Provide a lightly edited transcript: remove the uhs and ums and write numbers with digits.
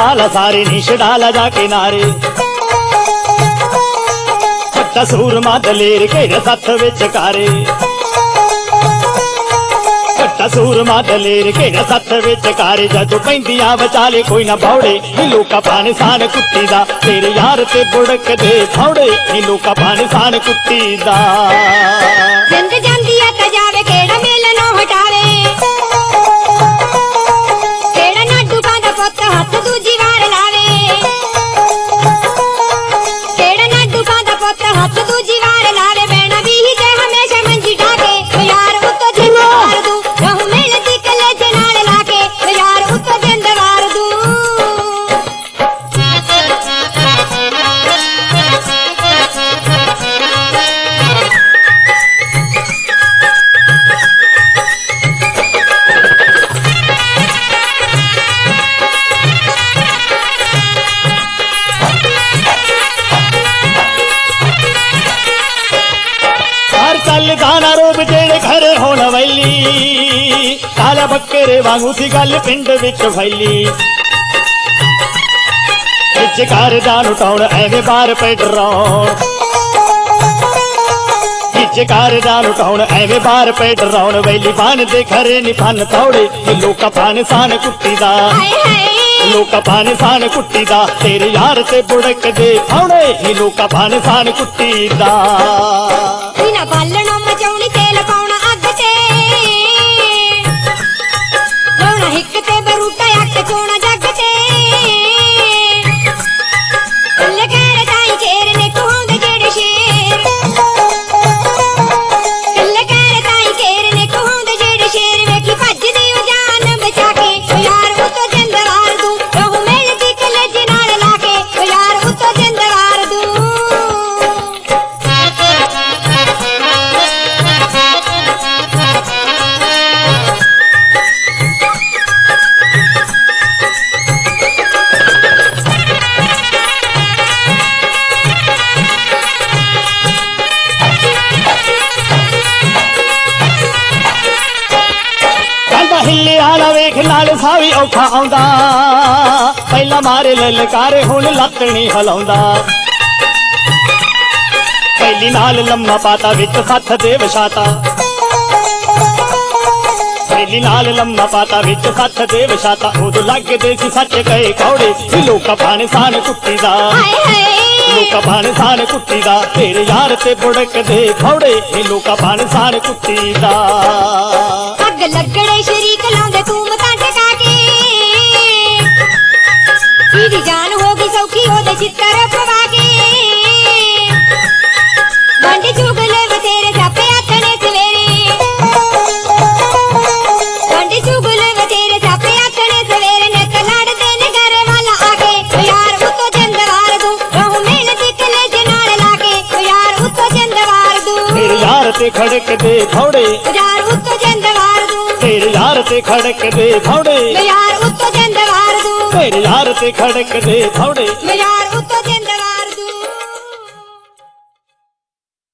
डाला सारे नी छडाला जा किनारे छट्टा सूरमा दलेर घेर सत्थ विच कारे छट्टा सूरमा दलेर घेर सत्थ विच कारे जदों पैंदियां विचाले कोई ना बौड़े नी लोका पाने सान कुट्टी दा तेरे यार ते बुड़क दे फौड़े नी लोका पाने सान कुट्टी दा जिंद जांदी आ तां जावे केड़ा मेल ना हटावे केड़ा नाडू पांदा पुੱਤ हत्थ दूजी वार लावे केड़ा नाडू पांदा पुੱਤ हत्थ दूजी वार लावे बैणा भी ही जे हमेशा मंजी ढाके यार उत्तो जिंद वार दू रहू मिलदी कलेजे नाल लाके यार उत्तो जिंद वार दू गाना रूप जेड़े घर होण वैली काला बकरे वांगू सी गल पिंड विच फैली विच घर दा लुटाउण एवें बार पे डराउण विच घर दा लुटाउण एवें बार पे डराउण वैली पान दे घरे नी फन तौड़े लोका पान सान कुट्टी दा लोका पान सान कुट्टी दा तेरे यार ते बुड़क दे फौड़े लोका पान सान कुट्टी दा बिना बालणों मचाउणी तेल पाउणा अग ते लाउणा हिक ते बरूटा अक चोणा जग ते कल्ले कहरे ताई घेर ने कहाउंदे जेड़े शेर कल्ले कहरे ताई घेर ने कहाउंदे जेड़े शेर वेखी भजदी ओ जान बचा के यार उत्तो जिंद वार दू रहू मिलदी कलेजे नाल लाके यार उत्तो जिंद वार दू हिले आला वेख नाल सावी औखा आउंदा पहला मारे ललकारे हुण लत्त नहीं हलाउंदा पहली नाल लम्मा पाता विच सत्थ दे वछाता पहली नाल लम्मा पाता विच सत्थ दे वछाता उदों लगदे सी सच कहे कौड़े लोका पाने सान कुट्टी दा लोका पाने सान कुट्टी दा तेरे यार ते बुड़क दे फौड़े लोका पाने सान कुट्टी दा अग लगड़े शरीक लाउंदे तू मतां टका के तेरी जान होगी सौखी ओदे चित्तर पवा के वंड चुगले बतेरे छापे आथणे सवेरे वंड चुगले बतेरे छापे आथणे सवेरे ने लड़दे ने घर वाला आके यार उत्तो जिंद वार दू रहू मिलदी कलेजे नाल लाके यार उत्तो जिंद वार दू तेरे यार ते खड़क दे फौड़े यार उत्तो जिंद वार दू तेरे यार ते खड़क दे फौड़े यार उत्तो जिंद वार दू तेरे यार ते खड़क दे फौड़े यार उत्तो जिंद